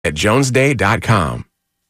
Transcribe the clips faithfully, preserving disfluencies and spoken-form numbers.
at jones day dot com.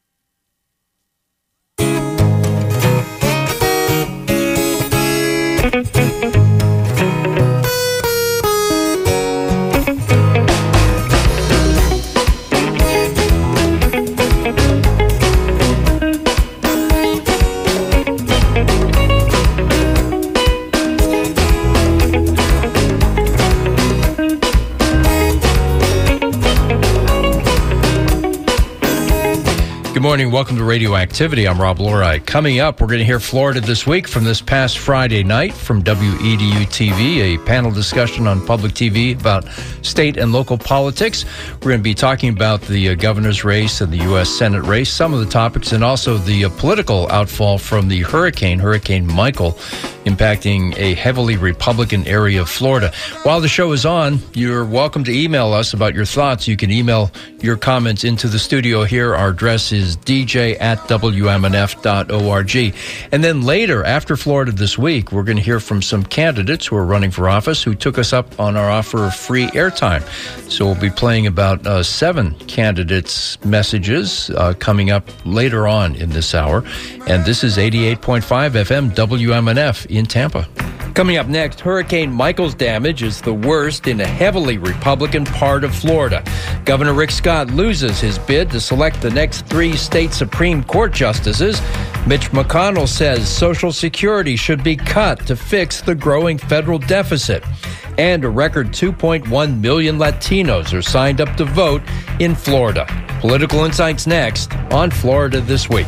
Good morning. Welcome to Radioactivity. I'm Rob Lorei. Coming up, we're going to hear Florida This Week from this past Friday night from W E D U T V, a panel discussion on public T V about state and local politics. We're going to be talking about the uh, governor's race and the U S Senate race, some of the topics, and also the uh, political outfall from the hurricane, Hurricane Michael, impacting a heavily Republican area of Florida. While the show is on, you're welcome to email us about your thoughts. You can email your comments into the studio here. Our address is d j at w m n f dot org. And then later, after Florida This Week, we're going to hear from some candidates who are running for office who took us up on our offer of free airtime. So we'll be playing about uh, seven candidates' messages uh, coming up later on in this hour. And this is eighty-eight point five F M W M N F in Tampa. Coming up next, Hurricane Michael's damage is the worst in a heavily Republican part of Florida. Governor Rick Scott loses his bid to select the next three state Supreme Court justices. Mitch McConnell says Social Security should be cut to fix the growing federal deficit. And a record two point one million Latinos are signed up to vote in Florida. Political Insights next on Florida This Week.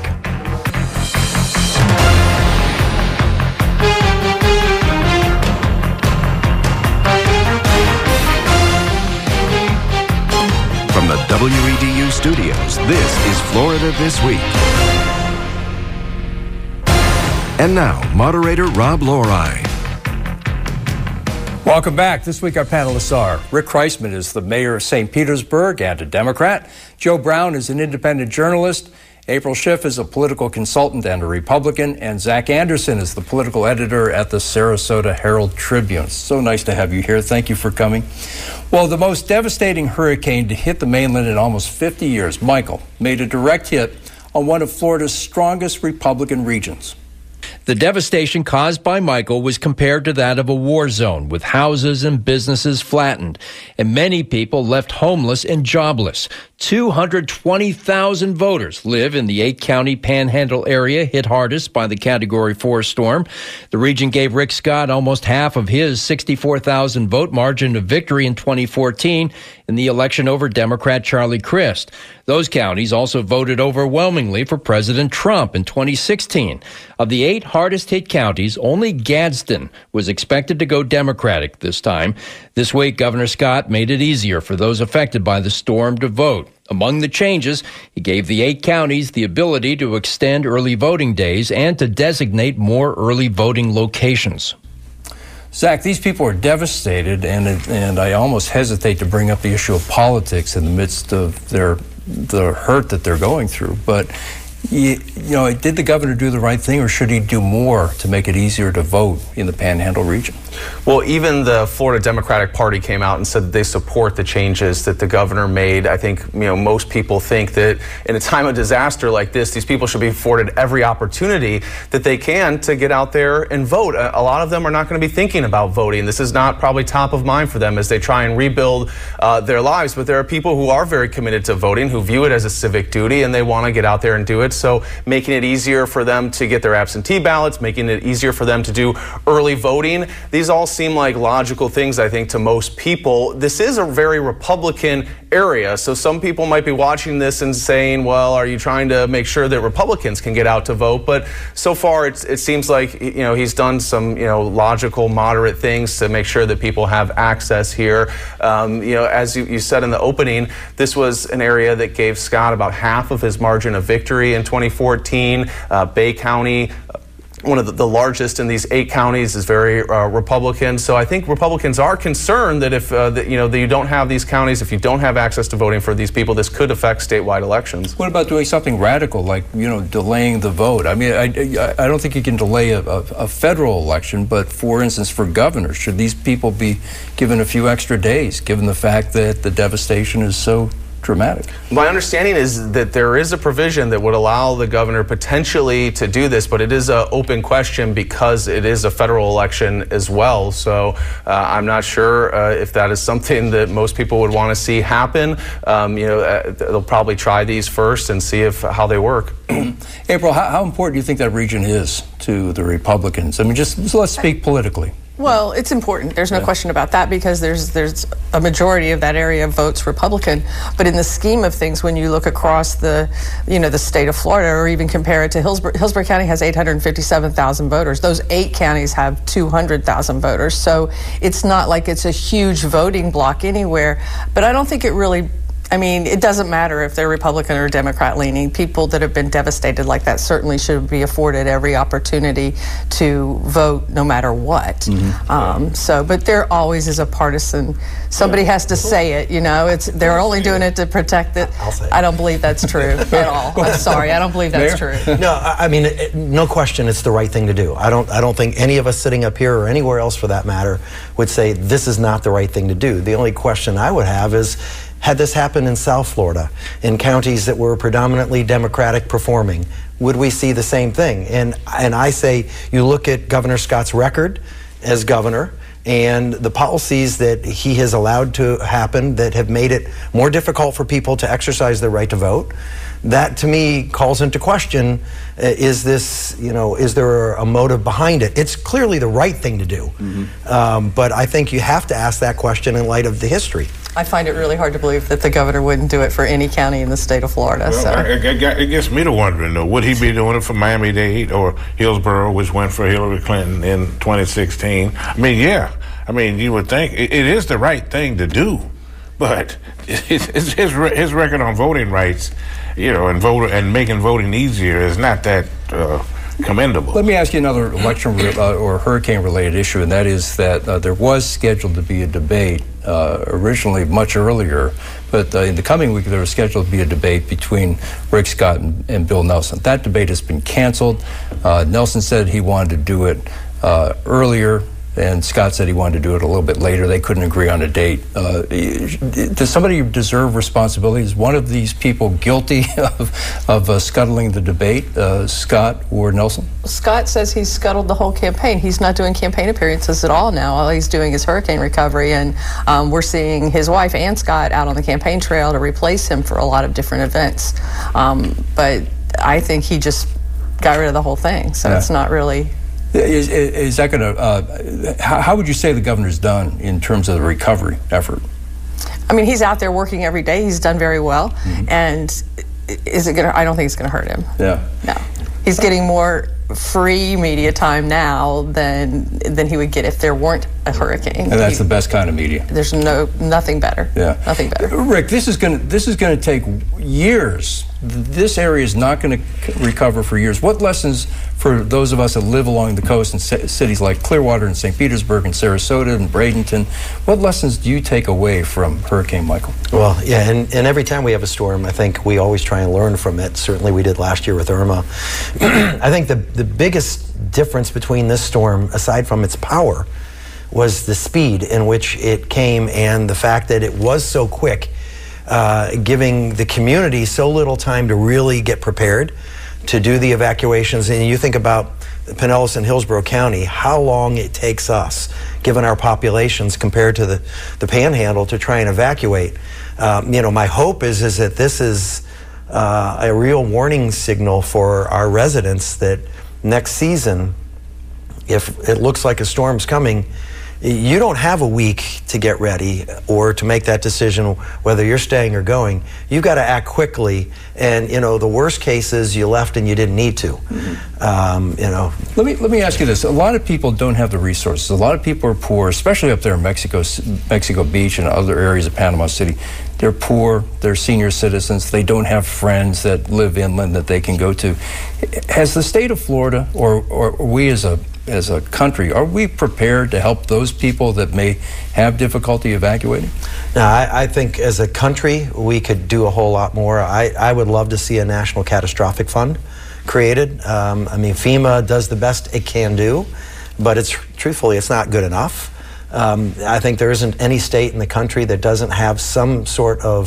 From the W E D U studios, this is Florida This Week. And now, moderator Rob Lorei. Welcome back. This week our panelists are Rick Kreisman is the mayor of Saint Petersburg and a Democrat. Joe Brown is an independent journalist. April Schiff is a political consultant and a Republican. And Zach Anderson is the political editor at the Sarasota Herald Tribune. So nice to have you here. Thank you for coming. Well, the most devastating hurricane to hit the mainland in almost fifty years, Michael, made a direct hit on one of Florida's strongest Republican regions. The devastation caused by Michael was compared to that of a war zone, with houses and businesses flattened, and many people left homeless and jobless. two hundred twenty thousand voters live in the eight-county Panhandle area hit hardest by the Category four storm. The region gave Rick Scott almost half of his sixty-four thousand vote margin of victory in twenty fourteen in the election over Democrat Charlie Crist. Those counties also voted overwhelmingly for President Trump in twenty sixteen. Of the eight hardest hit counties, only Gadsden was expected to go Democratic this time. This week, Governor Scott made it easier for those affected by the storm to vote. Among the changes, he gave the eight counties the ability to extend early voting days and to designate more early voting locations. Zach, these people are devastated, and and I almost hesitate to bring up the issue of politics in the midst of their the hurt that they're going through. But you, you know, did the governor do the right thing, or should he do more to make it easier to vote in the Panhandle region? Well, even the Florida Democratic Party came out and said they support the changes that the governor made. I think, you know, most people think that in a time of disaster like this, these people should be afforded every opportunity that they can to get out there and vote. A lot of them are not going to be thinking about voting. This is not probably top of mind for them as they try and rebuild uh, their lives. But there are people who are very committed to voting, who view it as a civic duty, and they want to get out there and do it. So making it easier for them to get their absentee ballots, making it easier for them to do early voting. These all seem like logical things, I think, to most people. This is a very Republican area, so some people might be watching this and saying, well, are you trying to make sure that Republicans can get out to vote? But so far, it's, it seems like, you know, he's done some, you know, logical, moderate things to make sure that people have access here. Um, you know, as you, you said in the opening, this was an area that gave Scott about half of his margin of victory in twenty fourteen. Uh, Bay County, one of the, the largest in these eight counties, is very uh, Republican. So I think Republicans are concerned that if uh, that, you know that you don't have these counties, if you don't have access to voting for these people, this could affect statewide elections. What about doing something radical, like, you know, delaying the vote? I mean, I, I don't think you can delay a, a, a federal election, but for instance, for governors, should these people be given a few extra days, given the fact that the devastation is so dramatic. My understanding is that there is a provision that would allow the governor potentially to do this, but it is an open question because it is a federal election as well. So uh, I'm not sure uh, if that is something that most people would want to see happen. Um, you know, uh, they'll probably try these first and see if how they work. April, how, how important do you think that region is to the Republicans? I mean, just, just let's speak politically. Well, it's important. There's no yeah. question about that because there's there's a majority of that area votes Republican. But in the scheme of things, when you look across the, you know, the state of Florida, or even compare it to Hillsborough, Hillsborough County has eight hundred fifty-seven thousand voters. Those eight counties have two hundred thousand voters. So it's not like it's a huge voting block anywhere. But I don't think it really. I mean, it doesn't matter if they're Republican or Democrat leaning. People that have been devastated like that certainly should be afforded every opportunity to vote no matter what. Mm-hmm. Um, so, but there always is a partisan, somebody has to say it, you know, it's they're only doing it to protect it. I'll say it. I don't believe that's true at all. I'm sorry, I don't believe that's true. No, I mean, it, no question it's the right thing to do. I don't, I don't think any of us sitting up here or anywhere else for that matter would say this is not the right thing to do. The only question I would have is, had this happened in South Florida, in counties that were predominantly Democratic performing, would we see the same thing? And and I say, you look at Governor Scott's record as governor and the policies that he has allowed to happen that have made it more difficult for people to exercise their right to vote. That to me calls into question, uh, is this, you know, is there a motive behind it? It's clearly the right thing to do. Mm-hmm. um, but I think you have to ask that question in light of the history. I find it really hard to believe that the governor wouldn't do it for any county in the state of Florida. Well, so. it, it, it gets me to wondering, though, would he be doing it for Miami-Dade or Hillsborough, which went for Hillary Clinton in twenty sixteen? I mean, yeah. I mean, you would think it, it is the right thing to do, but his, his, his record on voting rights, you know, and voter and making voting easier is not that uh, commendable. Let me ask you another election uh, or hurricane-related issue, and that is that uh, there was scheduled to be a debate uh, originally much earlier, but uh, in the coming week there was scheduled to be a debate between Rick Scott and, and Bill Nelson. That debate has been canceled. Uh, Nelson said he wanted to do it uh, earlier, and Scott said he wanted to do it a little bit later. They couldn't agree on a date. Uh, does somebody deserve responsibility? Is one of these people guilty of, of uh, scuttling the debate, uh, Scott or Nelson? Scott says he's scuttled the whole campaign. He's not doing campaign appearances at all now. All he's doing is hurricane recovery, and um, we're seeing his wife and Scott out on the campaign trail to replace him for a lot of different events. Um, but I think he just got rid of the whole thing, so yeah. It's not really... Is, is that going to, uh, how, how would you say the governor's done in terms of the recovery effort? I mean, he's out there working every day. He's done very well. Mm-hmm. And is it going to, I don't think it's going to hurt him. Yeah. No. He's getting more free media time now than than he would get if there weren't a hurricane. And that's he, the best kind of media. There's no, nothing better. Yeah. Nothing better. Rick, this is going to, this is going to take years. This area is not going to recover for years. What lessons for those of us that live along the coast in c- cities like Clearwater and Saint Petersburg and Sarasota and Bradenton, what lessons do you take away from Hurricane Michael? Well, yeah, and, and every time we have a storm, I think we always try and learn from it. Certainly we did last year with Irma. I think the, the biggest difference between this storm, aside from its power, was the speed in which it came and the fact that it was so quick, uh, giving the community so little time to really get prepared to do the evacuations. And you think about Pinellas and Hillsborough County, how long it takes us, given our populations compared to the, the Panhandle, to try and evacuate. Um, you know, my hope is, is that this is uh, a real warning signal for our residents that next season, if it looks like a storm's coming, you don't have a week to get ready or to make that decision whether you're staying or going. You've got to act quickly, and you know the worst case is you left and you didn't need to. Mm-hmm. Um, you know. Let me let me ask you this: a lot of people don't have the resources. A lot of people are poor, especially up there in Mexico, Mexico Beach and other areas of Panama City. They're poor. They're senior citizens. They don't have friends that live inland that they can go to. Has the state of Florida, or or we as a as a country, are we prepared to help those people that may have difficulty evacuating? Now, I, I think as a country, we could do a whole lot more. I, I would love to see a national catastrophic fund created. Um, I mean, FEMA does the best it can do, but it's truthfully, it's not good enough. Um, I think there isn't any state in the country that doesn't have some sort of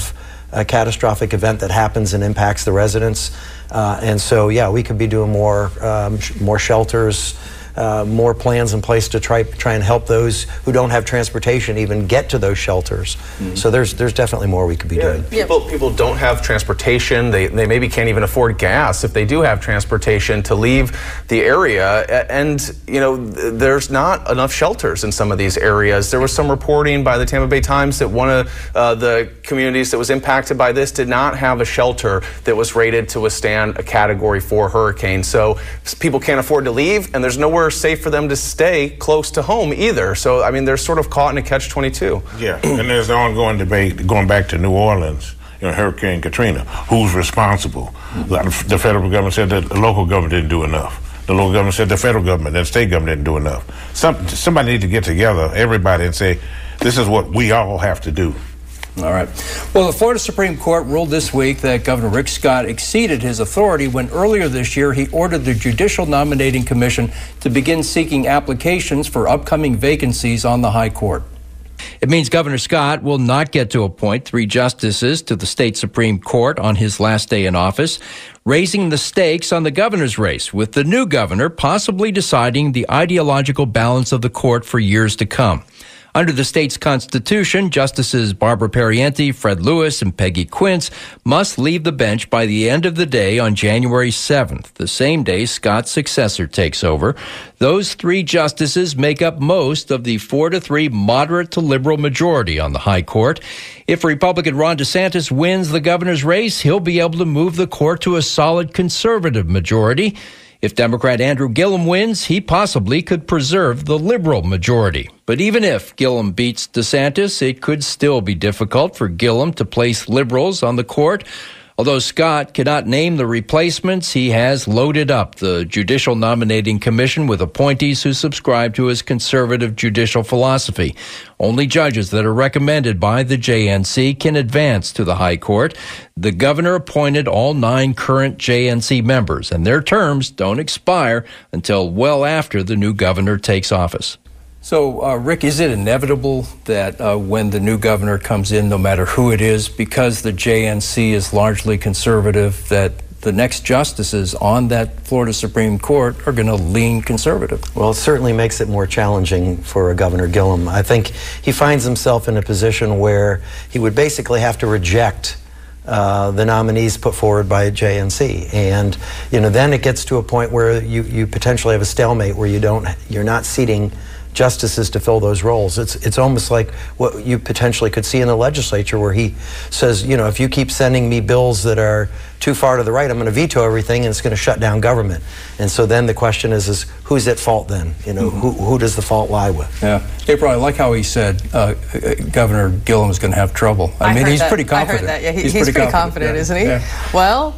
a catastrophic event that happens and impacts the residents. Uh, and so, yeah, we could be doing more, um, sh- more shelters, uh, more plans in place to try try and help those who don't have transportation even get to those shelters. Mm-hmm. So there's there's definitely more we could be yeah, doing. People people don't have transportation. They they maybe can't even afford gas if they do have transportation to leave the area. And you know, there's not enough shelters in some of these areas. There was some reporting by the Tampa Bay Times that one of uh, the communities that was impacted by this did not have a shelter that was rated to withstand a Category four hurricane. So people can't afford to leave, and there's nowhere safe for them to stay close to home either. So I mean, they're sort of caught in a catch twenty-two. Yeah, and there's the ongoing debate going back to New Orleans, you know, Hurricane Katrina. Who's responsible? Mm-hmm. The federal government said that the local government didn't do enough. The local government said the federal government and the state government didn't do enough. Some, somebody need to get together, everybody, and say, this is what we all have to do. All right. Well, the Florida Supreme Court ruled this week that Governor Rick Scott exceeded his authority when earlier this year he ordered the Judicial Nominating Commission to begin seeking applications for upcoming vacancies on the High Court. It means Governor Scott will not get to appoint three justices to the state Supreme Court on his last day in office, raising the stakes on the governor's race, with the new governor possibly deciding the ideological balance of the court for years to come. Under the state's constitution, Justices Barbara Pariente, Fred Lewis, and Peggy Quince must leave the bench by the end of the day on January seventh, the same day Scott's successor takes over. Those three justices make up most of the four to three moderate to liberal majority on the High Court. If Republican Ron DeSantis wins the governor's race, he'll be able to move the court to a solid conservative majority. If Democrat Andrew Gillum wins, he possibly could preserve the liberal majority. But even if Gillum beats DeSantis, it could still be difficult for Gillum to place liberals on the court. Although Scott cannot name the replacements, he has loaded up the Judicial Nominating Commission with appointees who subscribe to his conservative judicial philosophy. Only judges that are recommended by the J N C can advance to the High Court. The governor appointed all nine current J N C members, and their terms don't expire until well after the new governor takes office. So, uh, Rick, is it inevitable that uh, when the new governor comes in, no matter who it is, because the J N C is largely conservative, that the next justices on that Florida Supreme Court are going to lean conservative? Well, it certainly makes it more challenging for Governor Gillum. I think he finds himself in a position where he would basically have to reject Uh, the nominees put forward by J N C, and you know then it gets to a point where you, you potentially have a stalemate where you don't you're not seating justices to fill those roles. It's it's almost like what you potentially could see in the legislature, where he says, you know, if you keep sending me bills that are too far to the right, I'm going to veto everything, and it's going to shut down government. And so then the question is, is who's at fault then? You know, mm-hmm. who who does the fault lie with? Yeah, April, I like how he said uh, Governor Gillum is going to have trouble. I, I mean, he's that. pretty confident. I heard that. Yeah, he, he's, he's pretty, pretty confident, confident, isn't he? Yeah. Well,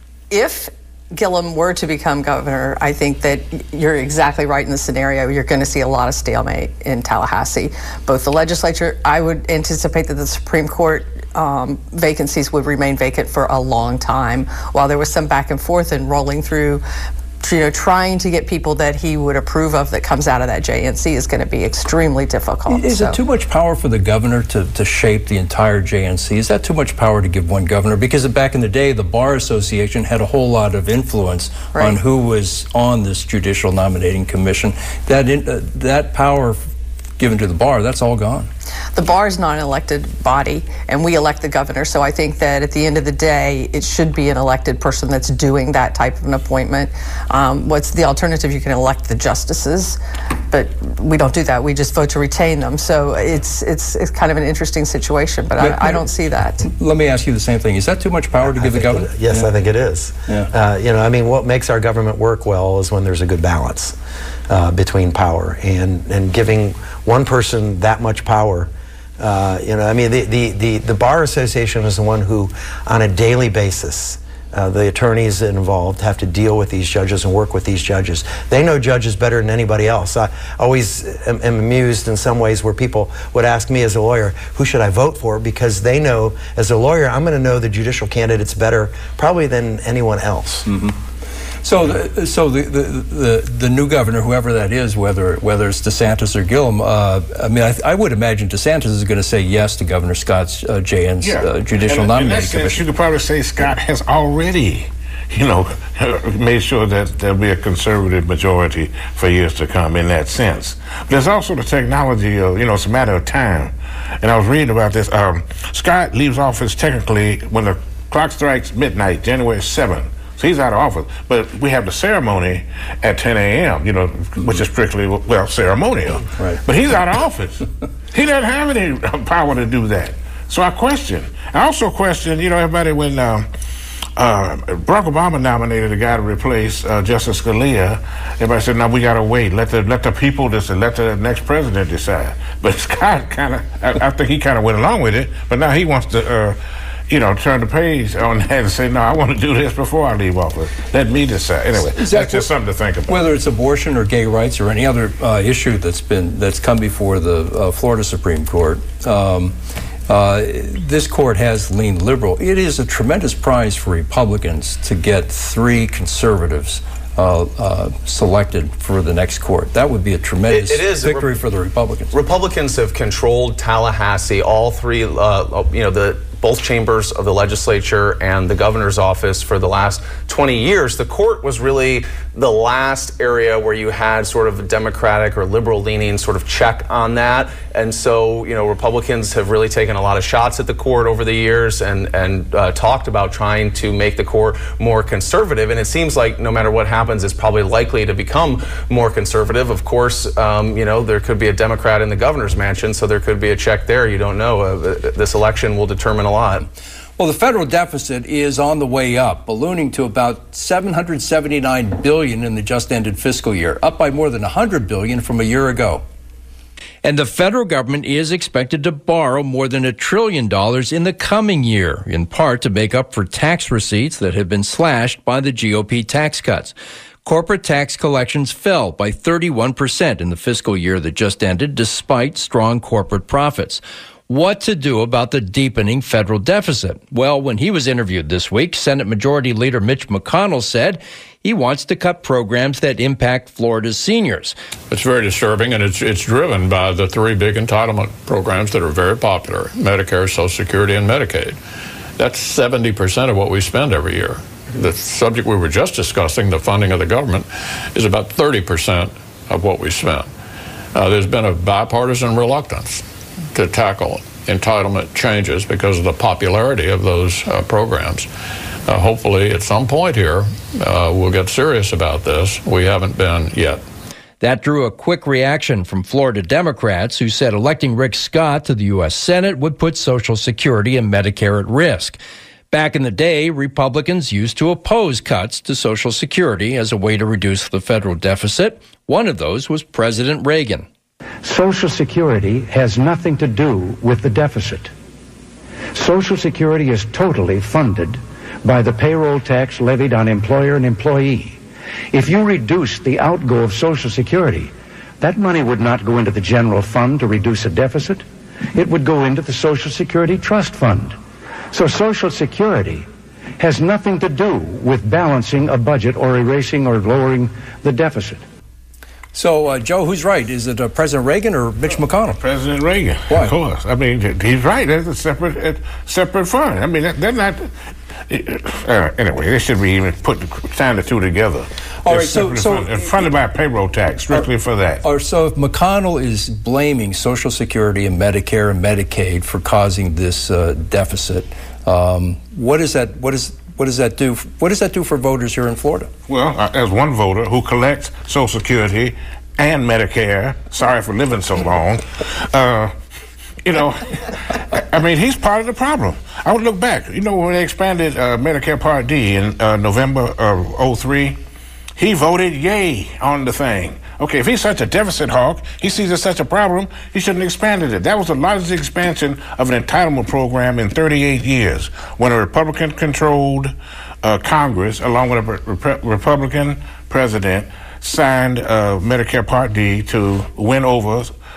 if Gillum were to become governor, I think that you're exactly right in the scenario. You're going to see a lot of stalemate in Tallahassee. Both the legislature, I would anticipate that the Supreme Court um, vacancies would remain vacant for a long time, while there was some back and forth and rolling through, you know, trying to get people that he would approve of that comes out of that J N C is going to be extremely difficult. Is so. it too much power for the governor to, to shape the entire J N C? Is that too much power to give one governor? Because back in the day, the Bar Association had a whole lot of influence right. on who was on this Judicial Nominating Commission. That in, uh, that power given to the bar, that's all gone. The bar is not an elected body, and we elect the governor. So I think that at the end of the day, it should be an elected person that's doing that type of an appointment. Um, what's the alternative? You can elect the justices, but we don't do that. We just vote to retain them. So it's it's it's kind of an interesting situation, but I, I don't see that. Let me ask you the same thing. Is that too much power to give the governor? It, yes, yeah. I think it is. Yeah. Uh, you know, I mean, what makes our government work well is when there's a good balance uh, between power, and, and giving one person that much power. Uh, you know, I mean, the, the, the, the Bar Association is the one who, on a daily basis, uh, the attorneys involved have to deal with these judges and work with these judges. They know judges better than anybody else. I always am, am amused in some ways where people would ask me as a lawyer, who should I vote for? Because they know, as a lawyer, I'm going to know the judicial candidates better probably than anyone else. Mm-hmm. So, the, so the, the the the new governor, whoever that is, whether whether it's DeSantis or Gillum, uh, I mean, I, I would imagine DeSantis is going to say yes to Governor Scott's uh, J N's yeah. uh, judicial and, nominating in that sense, commission. you could probably say Scott has already, you know, made sure that there'll be a conservative majority for years to come in that sense. But there's also the technology of, you know, it's a matter of time. And I was reading about this. Um, Scott leaves office technically when the clock strikes midnight, January seventh. So he's out of office. But we have the ceremony at ten a.m., you know, which is strictly, well, ceremonial. Right. But he's out of office. He doesn't have any power to do that. So I question. I also question, you know, everybody, when um, uh, Barack Obama nominated a guy to replace uh, Justice Scalia, everybody said, no, we got to wait. Let the let the people decide. Let the next president decide. But Scott kind of, I, I think he kind of went along with it, but now he wants to, uh, you know, turn the page on that and say, no, I want to do this before I leave office. Let me decide. Anyway, Is that's that, just something to think about. Whether it's abortion or gay rights or any other uh, issue that's been that's come before the uh, Florida Supreme Court, um, uh, this court has leaned liberal. It is a tremendous prize for Republicans to get three conservatives Uh, uh, selected for the next court. That would be a tremendous it, it is. victory Re- for the Republicans. Republicans have controlled Tallahassee, all three, uh, you know, the both chambers of the legislature and the governor's office for the last twenty years. The court was really the last area where you had sort of a Democratic or liberal leaning sort of check on that. And so, you know, Republicans have really taken a lot of shots at the court over the years and, and uh, talked about trying to make the court more conservative. And it seems like no matter what happens, it's probably likely to become more conservative. Of course, um, you know, there could be a Democrat in the governor's mansion, so there could be a check there. You don't know. Uh, this election will determine a lot. Well, the federal deficit is on the way up, ballooning to about seven hundred seventy-nine billion dollars in the just ended fiscal year, up by more than one hundred billion dollars from a year ago. And the federal government is expected to borrow more than a trillion dollars in the coming year, in part to make up for tax receipts that have been slashed by the G O P tax cuts. Corporate tax collections fell by thirty-one percent in the fiscal year that just ended, despite strong corporate profits. What to do about the deepening federal deficit? Well, when he was interviewed this week, Senate Majority Leader Mitch McConnell said he wants to cut programs that impact Florida's seniors. It's very disturbing, and it's it's driven by the three big entitlement programs that are very popular: Medicare, Social Security, and Medicaid. That's seventy percent of what we spend every year. The subject we were just discussing, the funding of the government, is about thirty percent of what we spend. Uh, there's been a bipartisan reluctance to tackle entitlement changes because of the popularity of those uh, programs. Uh, hopefully, at some point here, uh, we'll get serious about this. We haven't been yet. That drew a quick reaction from Florida Democrats who said electing Rick Scott to the U S Senate would put Social Security and Medicare at risk. Back in the day, Republicans used to oppose cuts to Social Security as a way to reduce the federal deficit. One of those was President Reagan. Social Security has nothing to do with the deficit. Social Security is totally funded by the payroll tax levied on employer and employee. If you reduce the outgo of Social Security, that money would not go into the general fund to reduce a deficit. It would go into the Social Security Trust Fund. So Social Security has nothing to do with balancing a budget or erasing or lowering the deficit. So, uh, Joe, who's right? Is it uh, President Reagan or Mitch McConnell? President Reagan, Why? of course. I mean, he's right. There's a separate uh, separate fund. I mean, they're not. Uh, anyway, they should be even put sign the two together. All right, so, so funded, funded by payroll tax, strictly or, for that. Or so, if McConnell is blaming Social Security and Medicare and Medicaid for causing this uh, deficit, um, what is that? What is What does that do? What does that do for voters here in Florida? Well, uh, as one voter who collects Social Security and Medicare, sorry for living so long, uh, you know, I mean, he's part of the problem. I would look back. You know, when they expanded uh, Medicare Part D in uh, November of oh three, he voted yay on the thing. Okay, if he's such a deficit hawk, he sees it's such a problem, he shouldn't have expanded it. That was the largest expansion of an entitlement program in thirty-eight years, when a Republican-controlled uh, Congress, along with a Rep- Republican president, signed uh, Medicare Part D to win over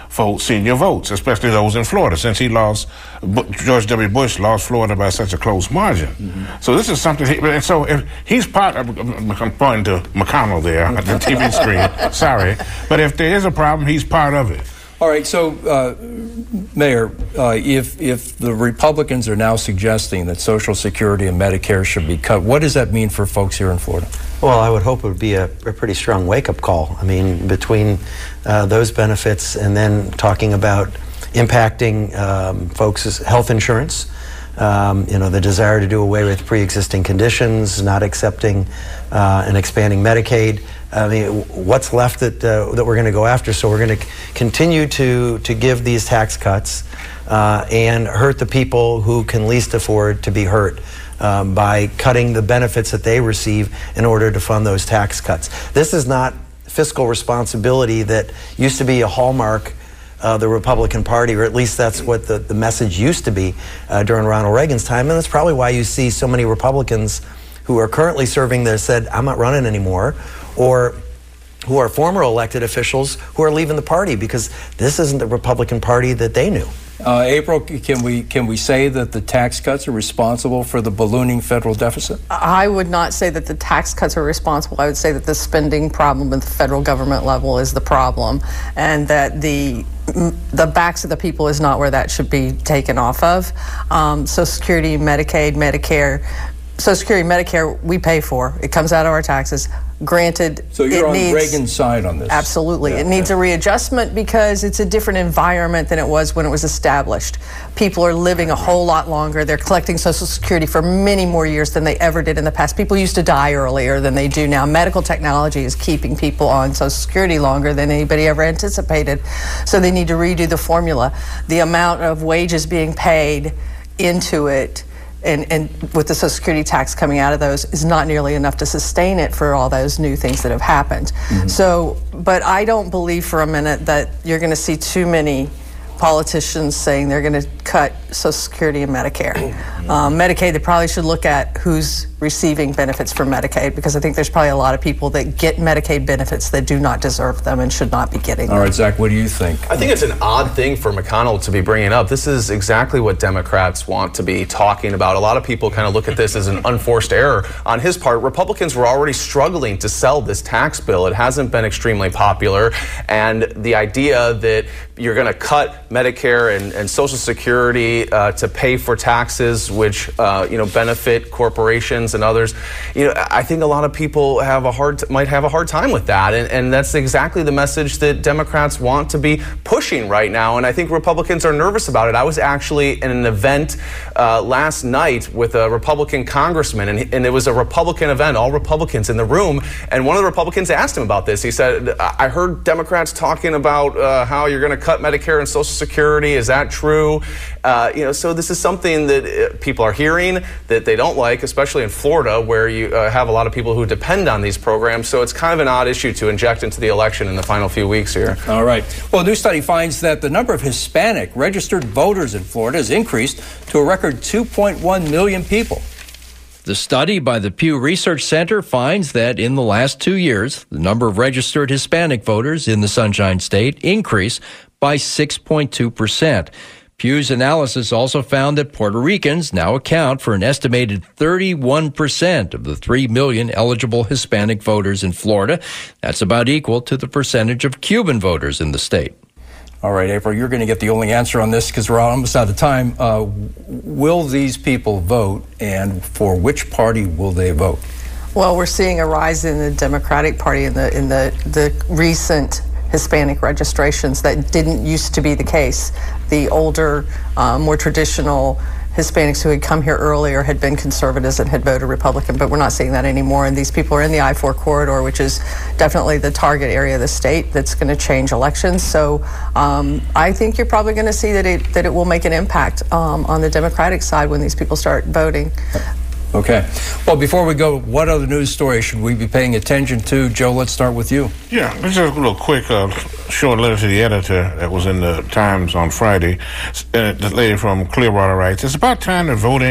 for senior votes, especially those in Florida, since he lost, George W. Bush lost Florida by such a close margin. Mm-hmm. So this is something, he, and so if he's part of, I'm pointing to McConnell there at the T V screen, sorry, but if there is a problem, he's part of it. All right, so, uh, Mayor, uh, if if the Republicans are now suggesting that Social Security and Medicare should be cut, what does that mean for folks here in Florida? Well, I would hope it would be a, a pretty strong wake-up call. I mean, between uh, those benefits and then talking about impacting um, folks' health insurance, um, you know, the desire to do away with pre-existing conditions, not accepting uh, and expanding Medicaid. I mean, what's left that uh, that we're going to go after? So we're going to c- continue to to give these tax cuts uh, and hurt the people who can least afford to be hurt um, by cutting the benefits that they receive in order to fund those tax cuts. This is not fiscal responsibility that used to be a hallmark of the Republican Party, or at least that's what the, the message used to be uh, during Ronald Reagan's time, and that's probably why you see so many Republicans who are currently serving there said, I'm not running anymore, or who are former elected officials who are leaving the party because this isn't the Republican Party that they knew. Uh, April, can we can we say that the tax cuts are responsible for the ballooning federal deficit? I would not say that the tax cuts are responsible. I would say that the spending problem at the federal government level is the problem, and that the the backs of the people is not where that should be taken off of. Um, Social Security, Medicaid, Medicare. Social Security, Medicare, we pay for. It comes out of our taxes. Granted, so you're it on needs, Reagan's side on this. Absolutely. Yeah, it needs yeah. a readjustment because it's a different environment than it was when it was established. People are living a whole lot longer. They're collecting Social Security for many more years than they ever did in the past. People used to die earlier than they do now. Medical technology is keeping people on Social Security longer than anybody ever anticipated. So they need to redo the formula. The amount of wages being paid into it And, and with the Social Security tax coming out of those is not nearly enough to sustain it for all those new things that have happened. Mm-hmm. So, but I don't believe for a minute that you're going to see too many politicians saying they're going to cut Social Security and Medicare. Um, Medicaid, they probably should look at who's receiving benefits from Medicaid, because I think there's probably a lot of people that get Medicaid benefits that do not deserve them and should not be getting them. All right, Zach, what do you think? I think it's an odd thing for McConnell to be bringing up. This is exactly what Democrats want to be talking about. A lot of people kind of look at this as an unforced error on his part. Republicans were already struggling to sell this tax bill. It hasn't been extremely popular, and the idea that you're going to cut Medicare and, and Social Security uh, to pay for taxes, which uh, you know benefit corporations and others. You know, I think a lot of people have a hard t- might have a hard time with that, and, and that's exactly the message that Democrats want to be pushing right now. And I think Republicans are nervous about it. I was actually in an event uh, last night with a Republican congressman, and, and it was a Republican event, all Republicans in the room. And one of the Republicans asked him about this. He said, "I heard Democrats talking about uh, how you're going to cut Medicare and Social Security. Is that true?" Uh, you know, so this is something that uh, people are hearing that they don't like, especially in Florida, where you uh, have a lot of people who depend on these programs. So it's kind of an odd issue to inject into the election in the final few weeks here. All right. Well, a new study finds that the number of Hispanic registered voters in Florida has increased to a record two point one million people. The study by the Pew Research Center finds that in the last two years, the number of registered Hispanic voters in the Sunshine State increased by six point two percent. Pew's analysis also found that Puerto Ricans now account for an estimated thirty-one percent of the three million eligible Hispanic voters in Florida. That's about equal to the percentage of Cuban voters in the state. All right, April, you're going to get the only answer on this because we're almost out of time. Uh, will these people vote, and for which party will they vote? Well, we're seeing a rise in the Democratic Party in the in the, the recent Hispanic registrations. That didn't used to be the case. The older, uh, more traditional Hispanics who had come here earlier had been conservatives and had voted Republican, but we're not seeing that anymore. And these people are in the I four corridor, which is definitely the target area of the state that's going to change elections. So um, I think you're probably going to see that it that it will make an impact um, on the Democratic side when these people start voting. Okay. Well, before we go, what other news stories should we be paying attention to? Joe, let's start with you. Yeah, this is a little quick, uh, short letter to the editor that was in the Times on Friday. Uh, the lady from Clearwater writes, "It's about time the voting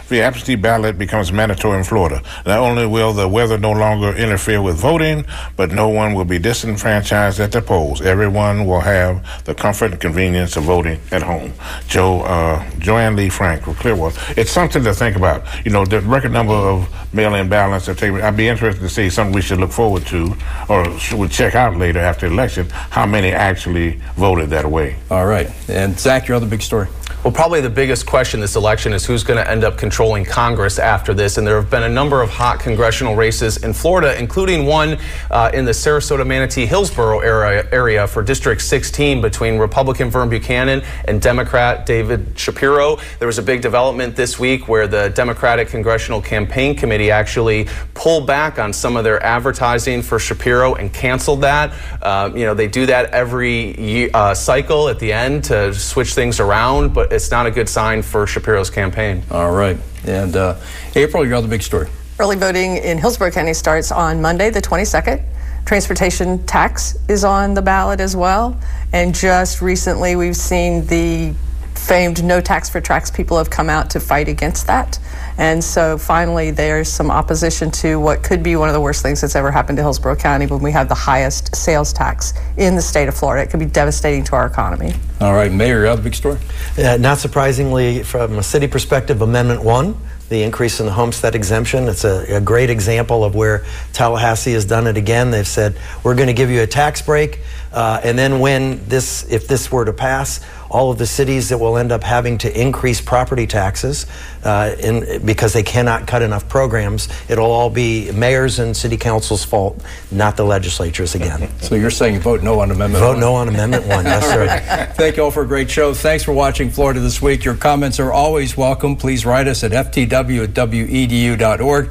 the absentee ballot becomes mandatory in Florida. Not only will the weather no longer interfere with voting, but no one will be disenfranchised at the polls. Everyone will have the comfort and convenience of voting at home. Joe, uh, Joanne Lee Frank from Clearwater. It's something to think about. You know, the record number of mail-in ballots. I'd be interested to see something we should look forward to, or should we check out later after the election, how many actually voted that way. All right. And Zach, your other big story. Well, probably the biggest question this election is who's going to end up controlling Congress after this. And there have been a number of hot congressional races in Florida, including one uh, in the Sarasota, Manatee, Hillsborough area, area for District sixteen between Republican Vern Buchanan and Democrat David Shapiro. There was a big development this week where the Democratic Congressional Campaign Committee actually pulled back on some of their advertising for Shapiro and canceled that. Uh, you know, they do that every year, uh, cycle at the end to switch things around, but it's not a good sign for Shapiro's campaign. All right. And uh, April, your other big story. Early voting in Hillsborough County starts on Monday, the twenty-second. Transportation tax is on the ballot as well. And just recently, we've seen the famed no tax for tracks people have come out to fight against that. And so finally, there's some opposition to what could be one of the worst things that's ever happened to Hillsborough County when we have the highest sales tax in the state of Florida. It could be devastating to our economy. All right, Mayor, your other big story? Uh, not surprisingly, from a city perspective, Amendment one, the increase in the homestead exemption. It's a, a great example of where Tallahassee has done it again. They've said, we're going to give you a tax break, uh, and then when this, if this were to pass, all of the cities that will end up having to increase property taxes uh, in, because they cannot cut enough programs, it'll all be mayors and city council's fault, not the legislatures again. So you're saying vote no on Amendment vote one? Vote no on Amendment one, yes, sir. Right. Thank you all for a great show. Thanks for watching Florida This Week. Your comments are always welcome. Please write us at f t w at w e d u dot org.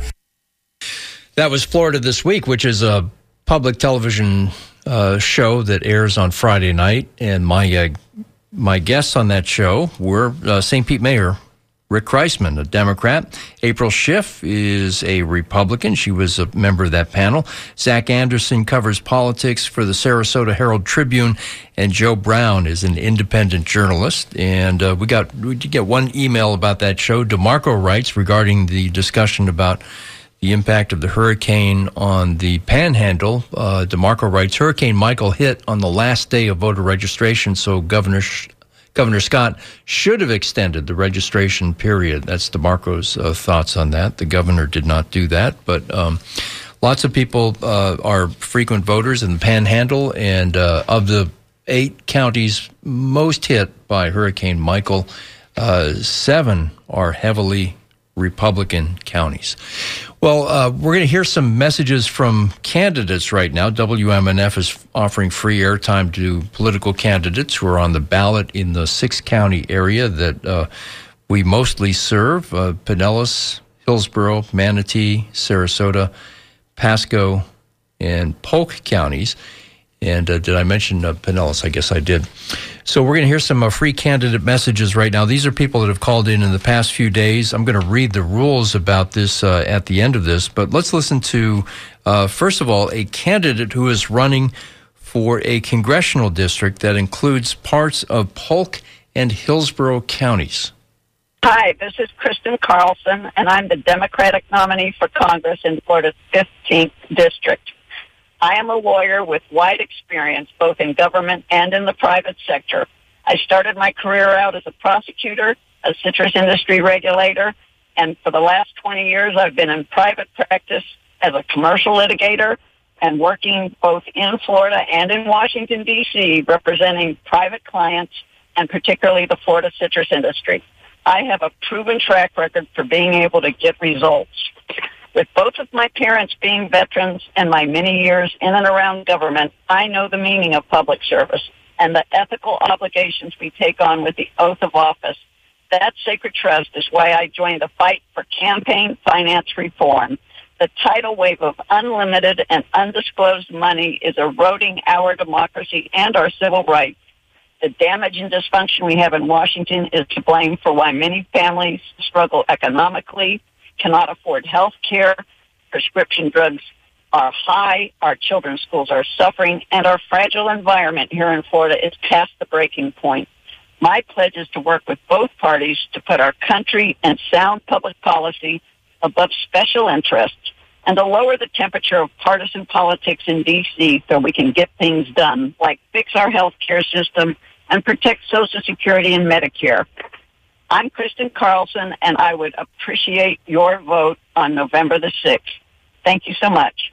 That was Florida This Week, which is a public television uh, show that airs on Friday night, and my uh, My guests on that show were uh, Saint Pete Mayor Rick Kriseman, a Democrat. April Schiff is a Republican. She was a member of that panel. Zach Anderson covers politics for the Sarasota Herald Tribune, and Joe Brown is an independent journalist. And uh, we got we did get one email about that show. DeMarco writes regarding the discussion about the impact of the hurricane on the Panhandle. Uh, DeMarco writes, Hurricane Michael hit on the last day of voter registration, so Governor Sh- Governor Scott should have extended the registration period. That's DeMarco's uh, thoughts on that. The governor did not do that, but um, lots of people uh, are frequent voters in the Panhandle, and uh, of the eight counties most hit by Hurricane Michael, uh, seven are heavily Republican counties. Well, uh, we're going to hear some messages from candidates right now. W M N F is offering free airtime to political candidates who are on the ballot in the six-county area that uh, we mostly serve, uh, Pinellas, Hillsborough, Manatee, Sarasota, Pasco, and Polk counties. And uh, did I mention uh, Pinellas? I guess I did. So we're going to hear some uh, free candidate messages right now. These are people that have called in in the past few days. I'm going to read the rules about this uh, at the end of this. But let's listen to, uh, first of all, a candidate who is running for a congressional district that includes parts of Polk and Hillsborough counties. Hi, this is Kristen Carlson, and I'm the Democratic nominee for Congress in Florida's fifteenth District. I am a lawyer with wide experience both in government and in the private sector. I started my career out as a prosecutor, a citrus industry regulator, and for the last twenty years I've been in private practice as a commercial litigator and working both in Florida and in Washington, D C, representing private clients and particularly the Florida citrus industry. I have a proven track record for being able to get results. With both of my parents being veterans and my many years in and around government, I know the meaning of public service and the ethical obligations we take on with the oath of office. That sacred trust is why I joined the fight for campaign finance reform. The tidal wave of unlimited and undisclosed money is eroding our democracy and our civil rights. The damage and dysfunction we have in Washington is to blame for why many families struggle economically, cannot afford health care, prescription drugs are high, our children's schools are suffering, and our fragile environment here in Florida is past the breaking point. My pledge is to work with both parties to put our country and sound public policy above special interests and to lower the temperature of partisan politics in D C so we can get things done, like fix our health care system and protect Social Security and Medicare. I'm Kristen Carlson, and I would appreciate your vote on November the sixth. Thank you so much.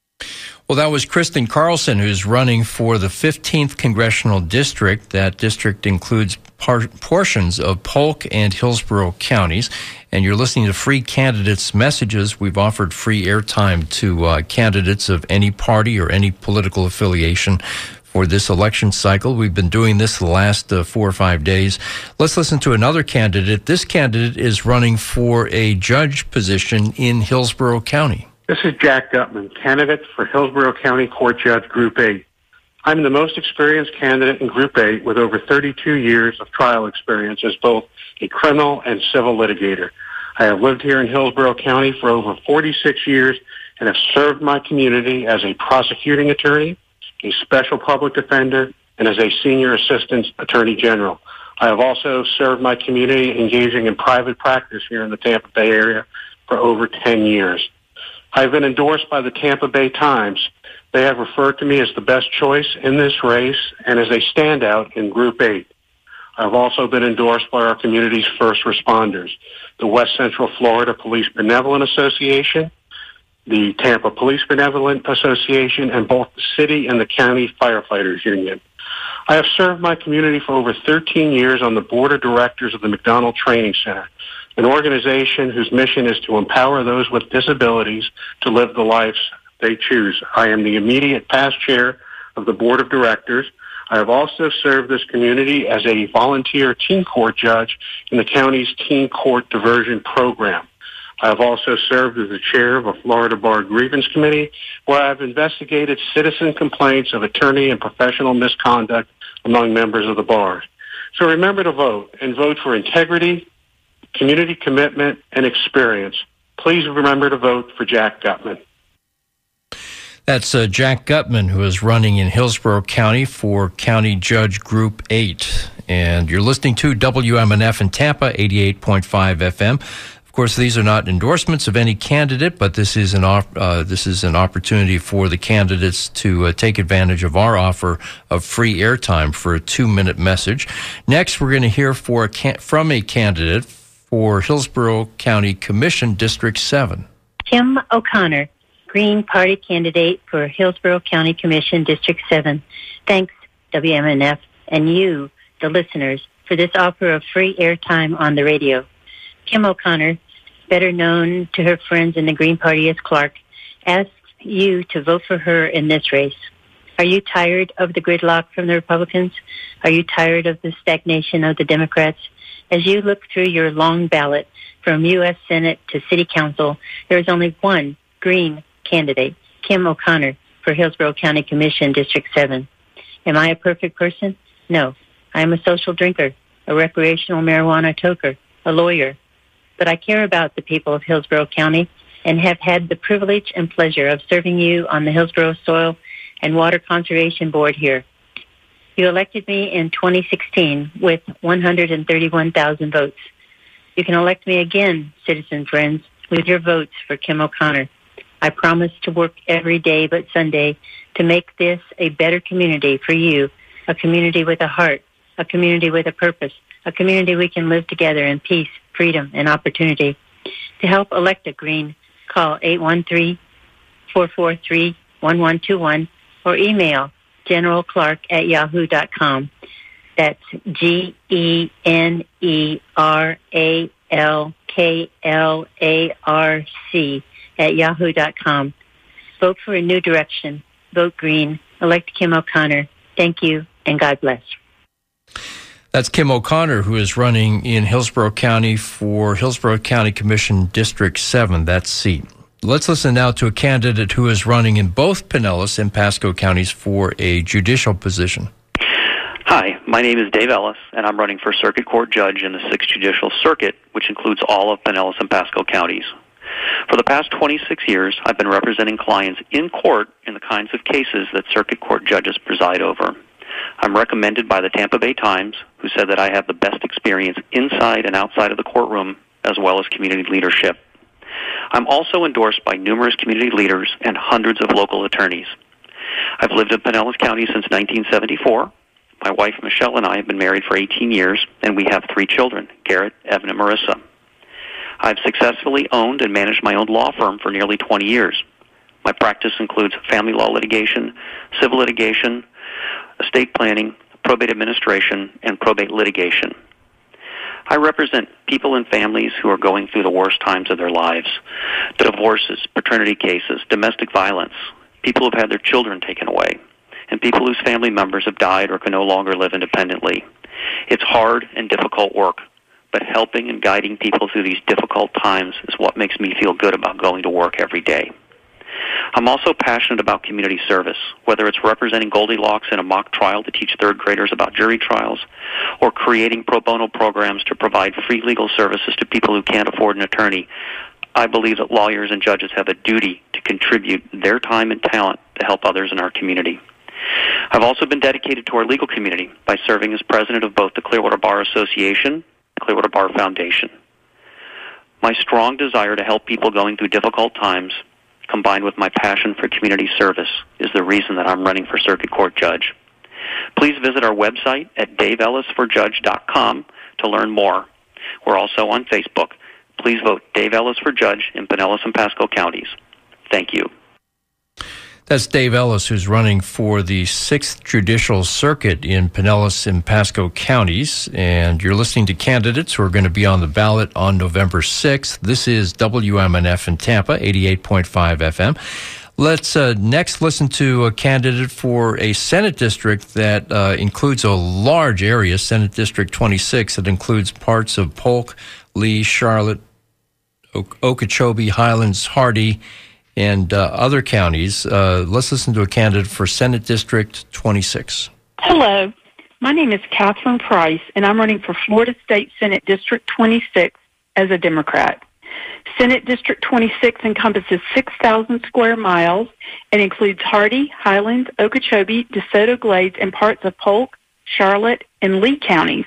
Well, that was Kristen Carlson, who's running for the fifteenth Congressional District. That district includes par- portions of Polk and Hillsborough counties. And you're listening to Free Candidates Messages. We've offered free airtime to uh, candidates of any party or any political affiliation for this election cycle. We've been doing this the last uh, four or five days. Let's listen to another candidate. This candidate is running for a judge position in Hillsborough County. This is Jack Gutman, candidate for Hillsborough County Court Judge Group eight. I'm the most experienced candidate in Group eight with over thirty-two years of trial experience as both a criminal and civil litigator. I have lived here in Hillsborough County for over forty-six years and have served my community as a prosecuting attorney, a special public defender, and as a senior assistant attorney general. I have also served my community engaging in private practice here in the Tampa Bay area for over ten years. I've been endorsed by the Tampa Bay Times. They have referred to me as the best choice in this race and as a standout in Group eight. I've also been endorsed by our community's first responders, the West Central Florida Police Benevolent Association, the Tampa Police Benevolent Association, and both the city and the county firefighters union. I have served my community for over thirteen years on the board of directors of the McDonald Training Center, an organization whose mission is to empower those with disabilities to live the lives they choose. I am the immediate past chair of the board of directors. I have also served this community as a volunteer teen court judge in the county's teen court diversion program. I have also served as the chair of a Florida Bar Grievance Committee, where I have investigated citizen complaints of attorney and professional misconduct among members of the bar. So remember to vote, and vote for integrity, community commitment, and experience. Please remember to vote for Jack Gutman. That's uh, Jack Gutman, who is running in Hillsborough County for County Judge Group eight. And you're listening to W M N F in Tampa, eighty-eight point five F M. Of course, these are not endorsements of any candidate, but this is an uh, this is an opportunity for the candidates to uh, take advantage of our offer of free airtime for a two-minute message. Next, we're going to hear for a can- from a candidate for Hillsborough County Commission District seven. Kim O'Connor, Green Party candidate for Hillsborough County Commission District seven. Thanks, W M N F, and you, the listeners, for this offer of free airtime on the radio. Kim O'Connor, better known to her friends in the Green Party as Clark, asks you to vote for her in this race. Are you tired of the gridlock from the Republicans? Are you tired of the stagnation of the Democrats? As you look through your long ballot from U S Senate to City Council, there is only one Green candidate, Kim O'Connor, for Hillsborough County Commission District seven. Am I a perfect person? No. I am a social drinker, a recreational marijuana toker, a lawyer. But I care about the people of Hillsborough County and have had the privilege and pleasure of serving you on the Hillsborough Soil and Water Conservation Board here. You elected me in twenty sixteen with one hundred thirty-one thousand votes. You can elect me again, citizen friends, with your votes for Kim O'Connor. I promise to work every day but Sunday to make this a better community for you, a community with a heart, a community with a purpose, a community we can live together in peace, freedom, and opportunity. To help elect a Green, call eight one three, four four three, one one two one or email general clark at yahoo dot com. That's G E N E R A L K L A R C at yahoo dot com. Vote for a new direction. Vote Green. Elect Kim O'Connor. Thank you, and God bless. That's Kim O'Connor, who is running in Hillsborough County for Hillsborough County Commission District seven, that seat. Let's listen now to a candidate who is running in both Pinellas and Pasco counties for a judicial position. Hi, my name is Dave Ellis, and I'm running for Circuit Court Judge in the sixth Judicial Circuit, which includes all of Pinellas and Pasco counties. For the past twenty-six years, I've been representing clients in court in the kinds of cases that Circuit Court judges preside over. I'm recommended by the Tampa Bay Times, who said that I have the best experience inside and outside of the courtroom, as well as community leadership. I'm also endorsed by numerous community leaders and hundreds of local attorneys. I've lived in Pinellas County since nineteen seventy-four. My wife, Michelle, and I have been married for eighteen years, and we have three children, Garrett, Evan, and Marissa. I've successfully owned and managed my own law firm for nearly twenty years. My practice includes family law litigation, civil litigation, estate planning, probate administration, and probate litigation. I represent people and families who are going through the worst times of their lives: divorces, paternity cases, domestic violence, people who have had their children taken away, and people whose family members have died or can no longer live independently. It's hard and difficult work, but helping and guiding people through these difficult times is what makes me feel good about going to work every day. I'm also passionate about community service, whether it's representing Goldilocks in a mock trial to teach third graders about jury trials, or creating pro bono programs to provide free legal services to people who can't afford an attorney. I believe that lawyers and judges have a duty to contribute their time and talent to help others in our community. I've also been dedicated to our legal community by serving as president of both the Clearwater Bar Association and Clearwater Bar Foundation. My strong desire to help people going through difficult times, combined with my passion for community service, is the reason that I'm running for Circuit Court Judge. Please visit our website at dave ellis for judge dot com to learn more. We're also on Facebook. Please vote Dave Ellis for Judge in Pinellas and Pasco counties. Thank you. That's Dave Ellis, who's running for the sixth Judicial Circuit in Pinellas and Pasco counties. And you're listening to candidates who are going to be on the ballot on November sixth. This is W M N F in Tampa, eighty-eight point five F M. Let's uh, next listen to a candidate for a Senate district that uh, includes a large area, Senate District twenty-six, that includes parts of Polk, Lee, Charlotte, o- Okeechobee, Highlands, Hardy, and uh, other counties. Uh, let's listen to a candidate for Senate District twenty-six. Hello, my name is Catherine Price, and I'm running for Florida State Senate District twenty-six as a Democrat. Senate District twenty-six encompasses six thousand square miles and includes Hardy, Highlands, Okeechobee, DeSoto Glades, and parts of Polk, Charlotte, and Lee counties.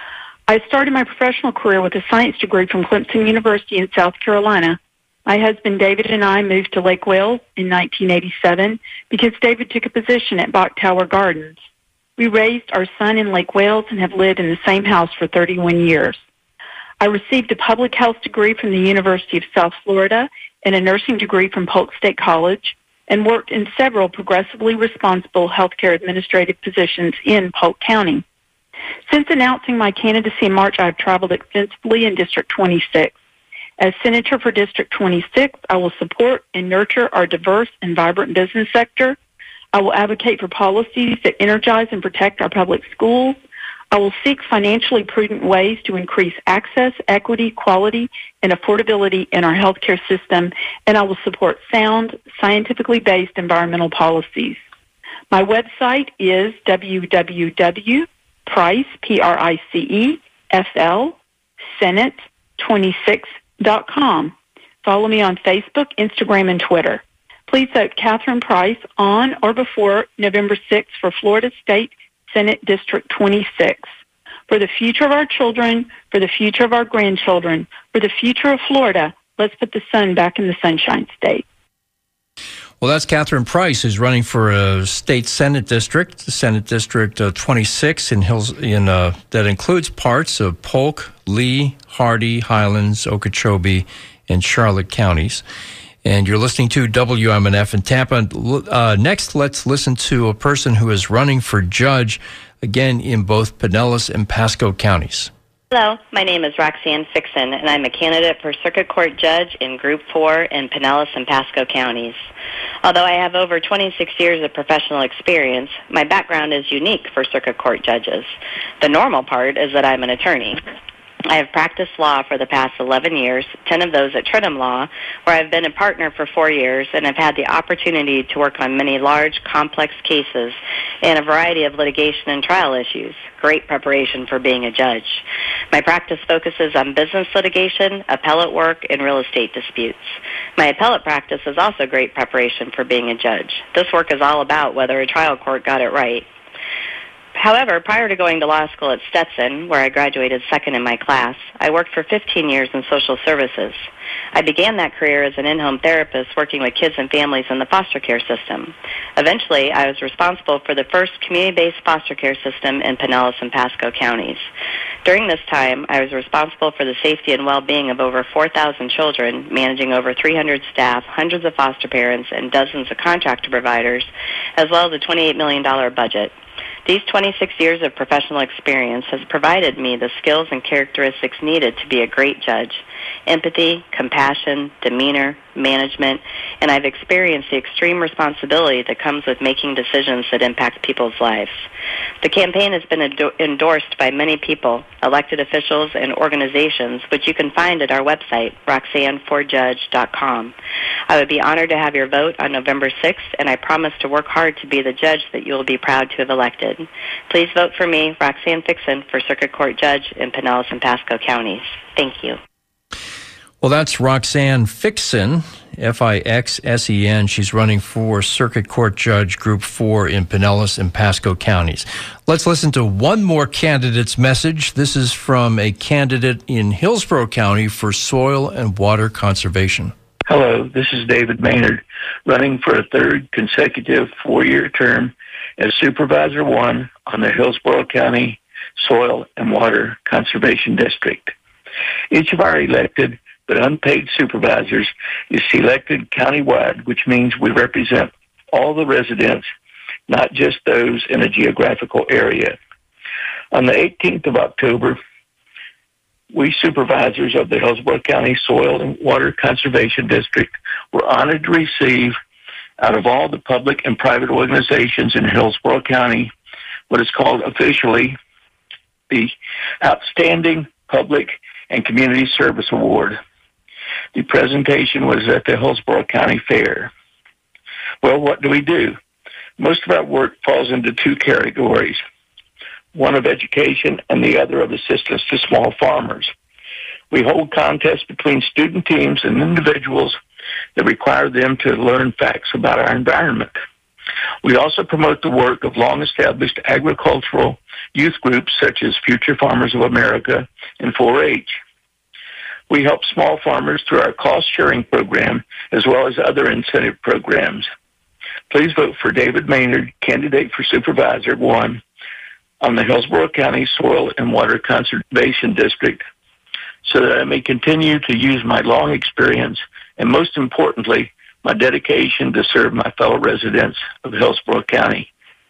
I started my professional career with a science degree from Clemson University in South Carolina. My husband David and I moved to Lake Wales in nineteen eighty-seven because David took a position at Bach Tower Gardens. We raised our son in Lake Wales and have lived in the same house for thirty-one years. I received a public health degree from the University of South Florida and a nursing degree from Polk State College, and worked in several progressively responsible healthcare administrative positions in Polk County. Since announcing my candidacy in March, I have traveled extensively in District twenty-six. As Senator for District twenty-six, I will support and nurture our diverse and vibrant business sector. I will advocate for policies that energize and protect our public schools. I will seek financially prudent ways to increase access, equity, quality, and affordability in our healthcare system, and I will support sound, scientifically based environmental policies. My website is w w w dot price, P R I C E, F L, Senate twenty-six dot com. Follow me on Facebook, Instagram, and Twitter. Please vote Catherine Price on or before November sixth for Florida State Senate District twenty-six. For the future of our children, for the future of our grandchildren, for the future of Florida, let's put the sun back in the Sunshine State. Well, that's Catherine Price, who's running for a state Senate district, Senate District uh, twenty-six in Hills, in uh, that includes parts of Polk, Lee, Hardy, Highlands, Okeechobee, and Charlotte counties. And you're listening to W M N F in Tampa. Uh, next, let's listen to a person who is running for judge, again, in both Pinellas and Pasco counties. Hello, my name is Roxanne Fixon, and I'm a candidate for Circuit Court Judge in Group four in Pinellas and Pasco counties. Although I have over twenty-six years of professional experience, my background is unique for Circuit Court judges. The normal part is that I'm an attorney. I have practiced law for the past eleven years, ten of those at Trentham Law, where I've been a partner for four years and have had the opportunity to work on many large, complex cases and a variety of litigation and trial issues. Great preparation for being a judge. My practice focuses on business litigation, appellate work, and real estate disputes. My appellate practice is also great preparation for being a judge. This work is all about whether a trial court got it right. However, prior to going to law school at Stetson, where I graduated second in my class, I worked for fifteen years in social services. I began that career as an in-home therapist working with kids and families in the foster care system. Eventually, I was responsible for the first community-based foster care system in Pinellas and Pasco counties. During this time, I was responsible for the safety and well-being of over four thousand children, managing over three hundred staff, hundreds of foster parents, and dozens of contractor providers, as well as a twenty-eight million dollars budget. These twenty-six years of professional experience has provided me the skills and characteristics needed to be a great judge: empathy, compassion, demeanor, management, and I've experienced the extreme responsibility that comes with making decisions that impact people's lives. The campaign has been ado- endorsed by many people, elected officials, and organizations, which you can find at our website, roxanne ford judge dot com. I would be honored to have your vote on November sixth, and I promise to work hard to be the judge that you will be proud to have elected. Please vote for me, Roxanne Fixon, for Circuit Court Judge in Pinellas and Pasco counties. Thank you. Well, that's Roxanne Fixon, F I X S E N. She's running for Circuit Court Judge Group four in Pinellas and Pasco counties. Let's listen to one more candidate's message. This is from a candidate in Hillsborough County for soil and water conservation. Hello, this is David Maynard, running for a third consecutive four-year term as Supervisor one on the Hillsborough County Soil and Water Conservation District. Each of our elected but unpaid supervisors is selected countywide, which means we represent all the residents, not just those in a geographical area. On the eighteenth of October, we supervisors of the Hillsborough County Soil and Water Conservation District were honored to receive, out of all the public and private organizations in Hillsborough County, what is called officially the Outstanding Public and Community Service Award. The presentation was at the Hillsborough County Fair. Well, what do we do? Most of our work falls into two categories, one of education and the other of assistance to small farmers. We hold contests between student teams and individuals that require them to learn facts about our environment. We also promote the work of long-established agricultural youth groups such as Future Farmers of America and four H. We help small farmers through our cost-sharing program as well as other incentive programs. Please vote for David Maynard, candidate for Supervisor one on the Hillsborough County Soil and Water Conservation District, so that I may continue to use my long experience and, most importantly, my dedication to serve my fellow residents of Hillsborough County.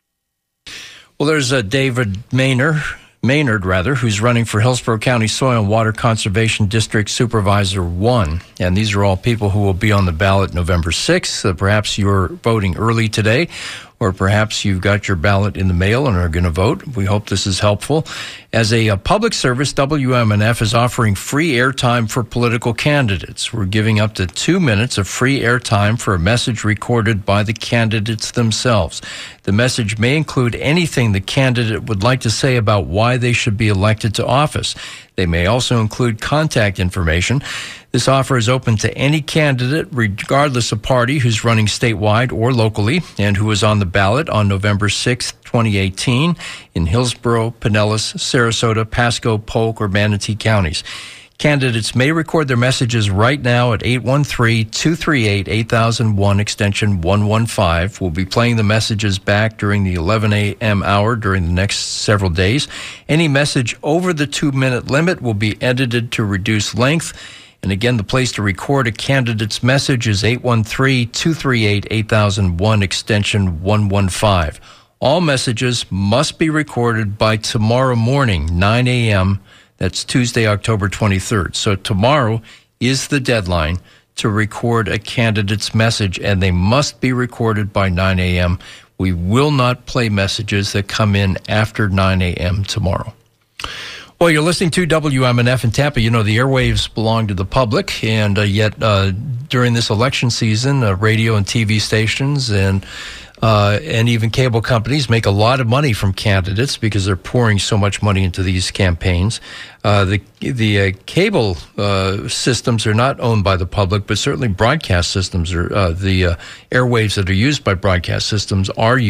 Well, there's uh, David Maynard, Maynard, rather, who's running for Hillsborough County Soil and Water Conservation District Supervisor one. And these are all people who will be on the ballot November sixth. Uh, perhaps you're voting early today, or perhaps you've got your ballot in the mail and are going to vote. We hope this is helpful. As a, a public service, W M N F is offering free airtime for political candidates. We're giving up to two minutes of free airtime for a message recorded by the candidates themselves. The message may include anything the candidate would like to say about why they should be elected to office. They may also include contact information. This offer is open to any candidate, regardless of party, who's running statewide or locally and who is on the ballot on November sixth, twenty eighteen in Hillsborough, Pinellas, Sarasota, Pasco, Polk, or Manatee counties. Candidates may record their messages right now at eight one three, two three eight, eight thousand one, extension one one five. We'll be playing the messages back during the eleven a.m. hour during the next several days. Any message over the two-minute limit will be edited to reduce length. And again, the place to record a candidate's message is eight one three, two three eight, eight thousand one, extension one one five. All messages must be recorded by tomorrow morning, nine a.m., That's Tuesday, October twenty-third. So tomorrow is the deadline to record a candidate's message, and they must be recorded by nine a.m. We will not play messages that come in after nine a.m. tomorrow. Well, you're listening to W M N F in Tampa. You know, the airwaves belong to the public, and uh, yet uh, during this election season, uh, radio and T V stations and Uh, and even cable companies make a lot of money from candidates because they're pouring so much money into these campaigns. Uh, the the uh, cable uh, systems are not owned by the public, but certainly broadcast systems are uh, the uh, airwaves that are used by broadcast systems are used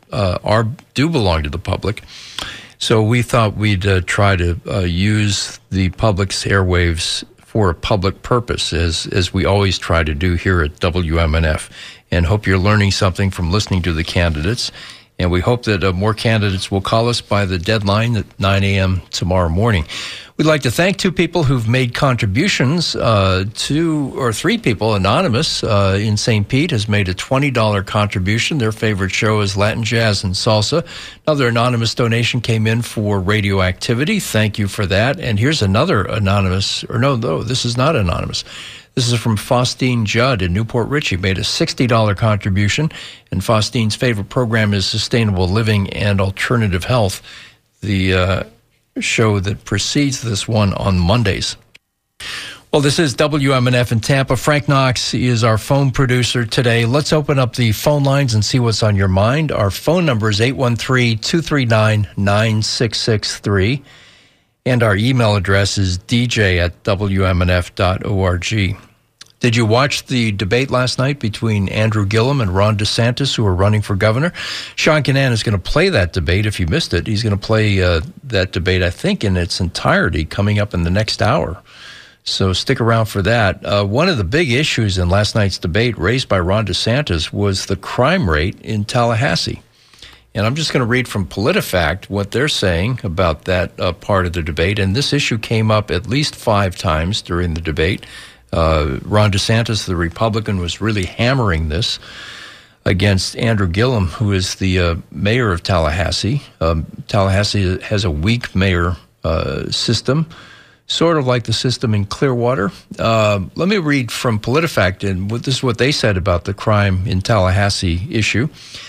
uh, are do belong to the public. So we thought we'd uh, try to uh, use the public's airwaves for a public purpose, as as we always try to do here at W M N F. And hope you're learning something from listening to the candidates. And we hope that uh, more candidates will call us by the deadline at nine a.m. tomorrow morning. We'd like to thank two people who've made contributions. Uh, two or three people, Anonymous uh, in Saint Pete has made a twenty dollars contribution. Their favorite show is Latin Jazz and Salsa. Another anonymous donation came in for radioactivity. Thank you for that. And here's another anonymous, or no, no, this is not anonymous. This is from Faustine Judd in Newport Richey, made a sixty dollars contribution. And Faustine's favorite program is Sustainable Living and Alternative Health, the uh, show that precedes this one on Mondays. Well, this is W M N F in Tampa. Frank Knox is our phone producer today. Let's open up the phone lines and see what's on your mind. Our phone number is eight one three, two three nine, nine six six three. And our email address is d j at w m n f dot org. Did you watch the debate last night between Andrew Gillum and Ron DeSantis, who are running for governor? Sean Kinane is going to play that debate. If you missed it, he's going to play uh, that debate, I think, in its entirety coming up in the next hour. So stick around for that. Uh, one of the big issues in last night's debate raised by Ron DeSantis was the crime rate in Tallahassee. And I'm just going to read from PolitiFact what they're saying about that uh, part of the debate. And this issue came up at least five times during the debate. Uh, Ron DeSantis, the Republican, was really hammering this against Andrew Gillum, who is the uh, mayor of Tallahassee. Um, Tallahassee has a weak mayor uh, system, sort of like the system in Clearwater. Uh, let me read from PolitiFact, and this is what they said about the crime in Tallahassee issue.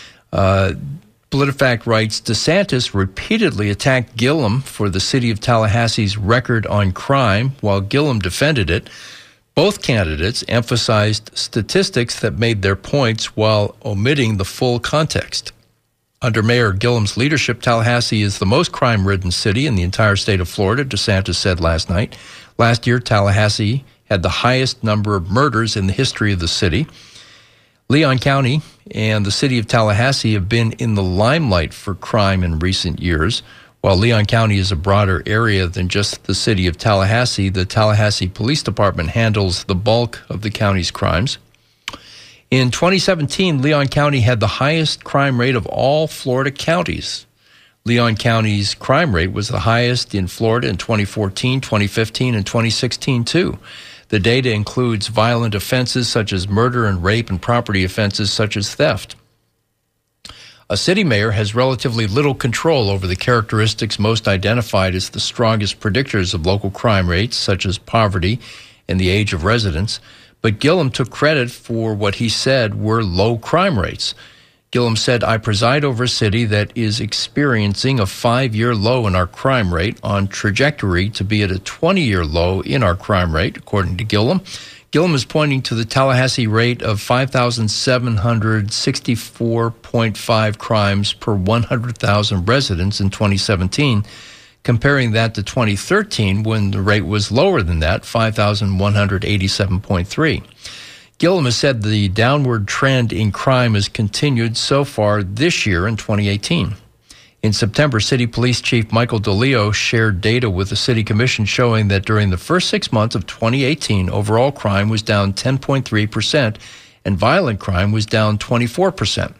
Uh, PolitiFact writes, DeSantis repeatedly attacked Gillum for the city of Tallahassee's record on crime, while Gillum defended it. Both candidates emphasized statistics that made their points while omitting the full context. Under Mayor Gillum's leadership, Tallahassee is the most crime-ridden city in the entire state of Florida, DeSantis said last night. Last year, Tallahassee had the highest number of murders in the history of the city. Leon County and the city of Tallahassee have been in the limelight for crime in recent years. While Leon County is a broader area than just the city of Tallahassee, the Tallahassee Police Department handles the bulk of the county's crimes. In twenty seventeen, Leon County had the highest crime rate of all Florida counties. Leon County's crime rate was the highest in Florida in twenty fourteen, twenty fifteen, and twenty sixteen, too. The data includes violent offenses such as murder and rape and property offenses such as theft. A city mayor has relatively little control over the characteristics most identified as the strongest predictors of local crime rates, such as poverty and the age of residents. But Gillum took credit for what he said were low crime rates. Gillum said, I preside over a city that is experiencing a five-year low in our crime rate, on trajectory to be at a twenty-year low in our crime rate, according to Gillum. Gillum is pointing to the Tallahassee rate of five thousand seven hundred sixty-four point five crimes per one hundred thousand residents in twenty seventeen, comparing that to twenty thirteen when the rate was lower than that, five thousand one hundred eighty-seven point three. Gillum has said the downward trend in crime has continued so far this year in twenty eighteen. In September, City Police Chief Michael DeLeo shared data with the City Commission showing that during the first six months of twenty eighteen, overall crime was down ten point three percent and violent crime was down twenty-four percent.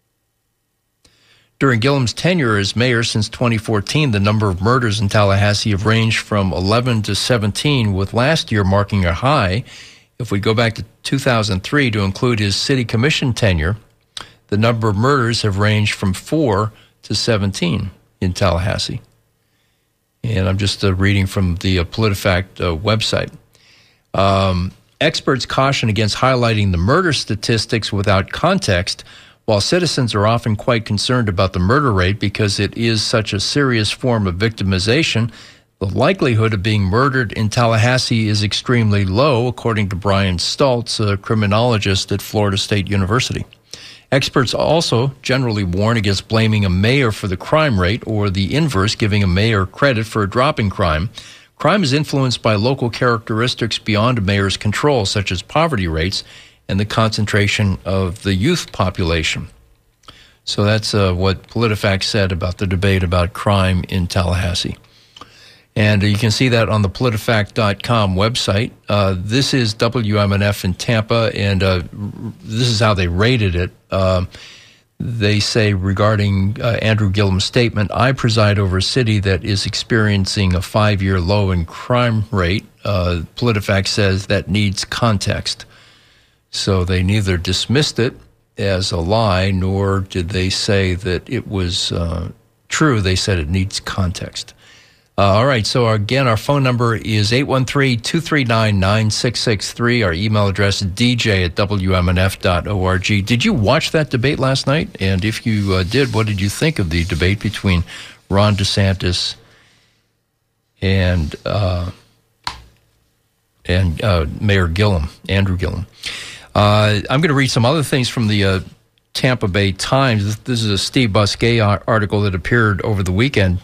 During Gillum's tenure as mayor since twenty fourteen, the number of murders in Tallahassee have ranged from eleven to seventeen, with last year marking a high. If we go back to two thousand three to include his City Commission tenure, the number of murders have ranged from four to seventeen in Tallahassee. And I'm just uh, reading from the uh, PolitiFact uh, website. Um, experts caution against highlighting the murder statistics without context, while citizens are often quite concerned about the murder rate because it is such a serious form of victimization. The likelihood of being murdered in Tallahassee is extremely low, according to Brian Stultz, a criminologist at Florida State University. Experts also generally warn against blaming a mayor for the crime rate, or the inverse, giving a mayor credit for a drop in crime. Crime is influenced by local characteristics beyond a mayor's control, such as poverty rates and the concentration of the youth population. So that's uh, what PolitiFact said about the debate about crime in Tallahassee. And you can see that on the politifact dot com website. Uh, this is W M N F in Tampa, and uh, this is how they rated it. Uh, they say regarding uh, Andrew Gillum's statement, I preside over a city that is experiencing a five-year low in crime rate. Uh, PolitiFact says that needs context. So they neither dismissed it as a lie, nor did they say that it was uh, true. They said it needs context. Uh, all right, so again, our phone number is eight one three, two three nine, nine six six three. Our email address is d j at w m n f dot org. Did you watch that debate last night? And if you uh, did, what did you think of the debate between Ron DeSantis and uh, and uh, Mayor Gillum, Andrew Gillum? Uh, I'm going to read some other things from the uh, Tampa Bay Times. This is a Steve Busquet article that appeared over the weekend.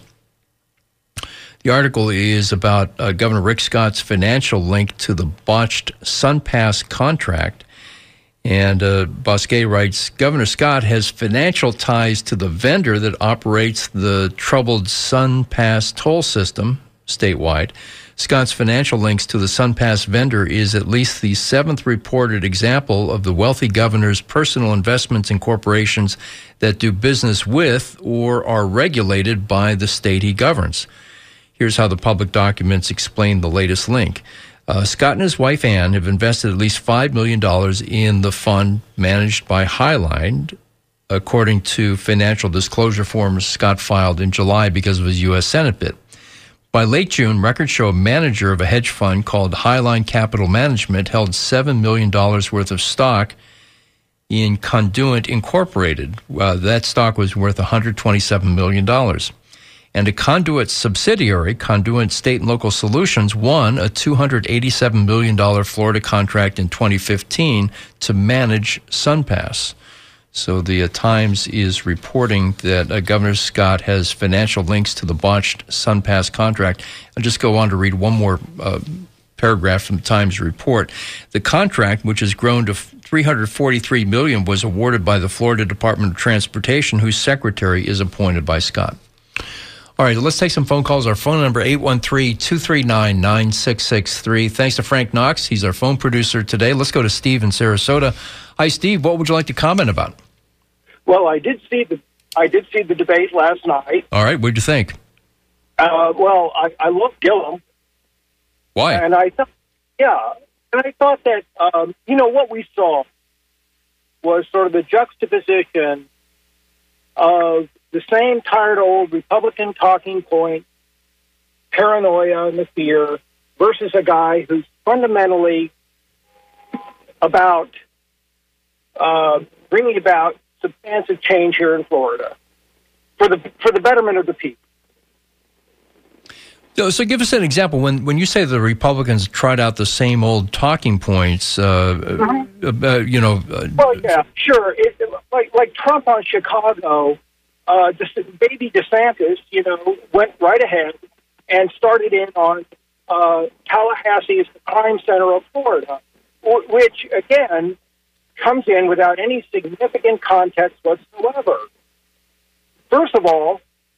The article is about uh, Governor Rick Scott's financial link to the botched SunPass contract. And uh, Busquet writes, Governor Scott has financial ties to the vendor that operates the troubled SunPass toll system statewide. Scott's financial links to the SunPass vendor is at least the seventh reported example of the wealthy governor's personal investments in corporations that do business with or are regulated by the state he governs. Here's how the public documents explain the latest link. Uh, Scott and his wife, Ann, have invested at least five million dollars in the fund managed by Highline, according to financial disclosure forms Scott filed in July because of his U S Senate bid. By late June, records show a manager of a hedge fund called Highline Capital Management held seven million dollars worth of stock in Conduent Incorporated. Uh, that stock was worth one hundred twenty-seven million dollars. And a Conduent subsidiary, Conduent State and Local Solutions, won a two hundred eighty-seven million dollars Florida contract in twenty fifteen to manage SunPass. So the uh, Times is reporting that uh, Governor Scott has financial links to the botched SunPass contract. I'll just go on to read one more uh, paragraph from the Times report. The contract, which has grown to three hundred forty-three million dollars, was awarded by the Florida Department of Transportation, whose secretary is appointed by Scott. All right, let's take some phone calls. Our phone number, eight one three, two three nine, nine six six three. Thanks to Frank Knox. He's our phone producer today. Let's go to Steve in Sarasota. Hi, Steve. What would you like to comment about? Well, I did see the I did see the debate last night. All right, what'd you think? Uh, well, I, I love Gillum. Why? And I thought, yeah, and I thought that um, you know what we saw was sort of the juxtaposition of the same tired old Republican talking point, paranoia and the fear, versus a guy who's fundamentally about uh, bringing about substantive change here in Florida for the for the betterment of the people. So, so give us an example. When when you say the Republicans tried out the same old talking points, uh, mm-hmm. uh, you know. Uh, well, yeah, sure. It, like like Trump on Chicago, uh, baby DeSantis, you know, went right ahead and started in on uh, Tallahassee as the crime center of Florida, which again comes in without any significant context whatsoever. First of all,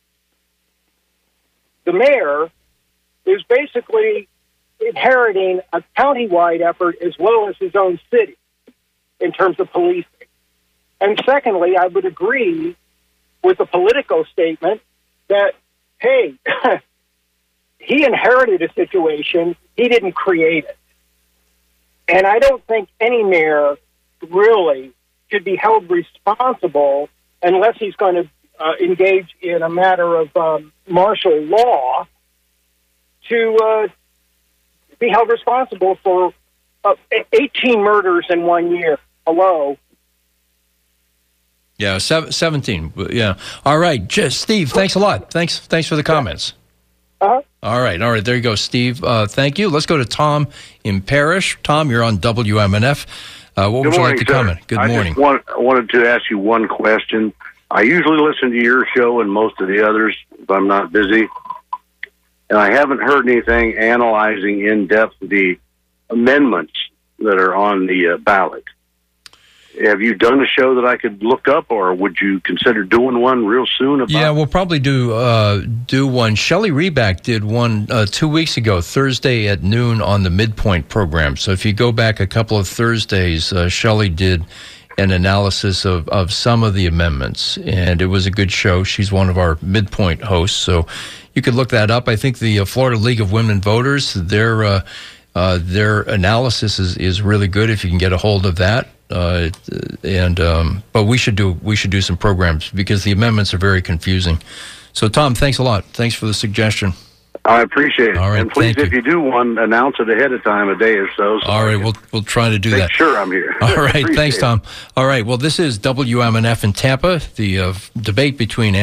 the mayor is basically inheriting a countywide effort as well as his own city in terms of policing. And secondly, I would agree with the Politico statement that, hey, he inherited a situation, he didn't create it. And I don't think any mayor really should be held responsible unless he's going to uh, engage in a matter of um, martial law to uh, be held responsible for uh, eighteen murders in one year. Hello. Yeah, seven, seventeen. Yeah. All right. Just, Steve, thanks a lot. Thanks Thanks for the comments. Uh-huh. All right. All right. There you go, Steve. Uh, thank you. Let's go to Tom in Parrish. Tom, you're on W M N F. Uh, what Good would you morning, like to sir. comment? Good I morning. Just want, I wanted to ask you one question. I usually listen to your show and most of the others if I'm not busy. And I haven't heard anything analyzing in depth the amendments that are on the uh, ballot. have you done a show that I could look up, or would you consider doing one real soon? About Yeah, we'll probably do uh, do one. Shelley Reback did one uh, two weeks ago, Thursday at noon on the Midpoint program. So if you go back a couple of Thursdays, uh, Shelley did an analysis of, of some of the amendments, and it was a good show. She's one of our Midpoint hosts, so you could look that up. I think the uh, Florida League of Women Voters, their uh, uh, their analysis is, is really good if you can get a hold of that. Uh, and um, but we should do we should do some programs because the amendments are very confusing. So Tom, thanks a lot. Thanks for the suggestion. I appreciate it. All right, and please, thank if you. you do one, announce it ahead of time, a day or so. so All right, we'll we'll try to do make that. Sure, I'm here. All right, Appreciate thanks, it. Tom. All right, well, this is W M N F in Tampa, the uh, debate between